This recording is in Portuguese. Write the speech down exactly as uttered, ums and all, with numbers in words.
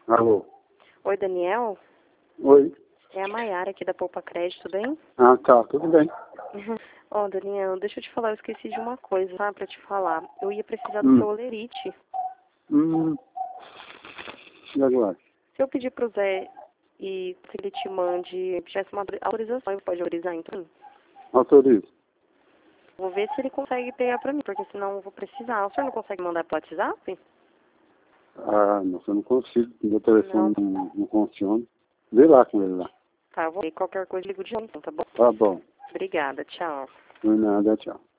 Alô? Oi, Daniel? Oi? É a Maiara aqui da Poupa Crédito, tudo bem? Ah, tá, tudo bem. Ó, Daniel, deixa eu te falar, eu esqueci de uma coisa, tá? Pra te falar. Eu ia precisar do Hum. seu olerite. Hum. E agora? Se eu pedir pro Zé e se ele te mande, tivesse uma autorização, ele pode autorizar então? Autorizo. Vou ver se ele consegue pegar pra mim, porque senão eu vou precisar. O senhor não consegue mandar pro WhatsApp? Ah, não, eu não consigo. Meu telefone Não. não, não funciona. Vê lá com ele lá. Tá, eu vou ver. Qualquer coisa, eu ligo de novo, então, tá bom? Tá bom. Obrigada, tchau. Não é nada, tchau.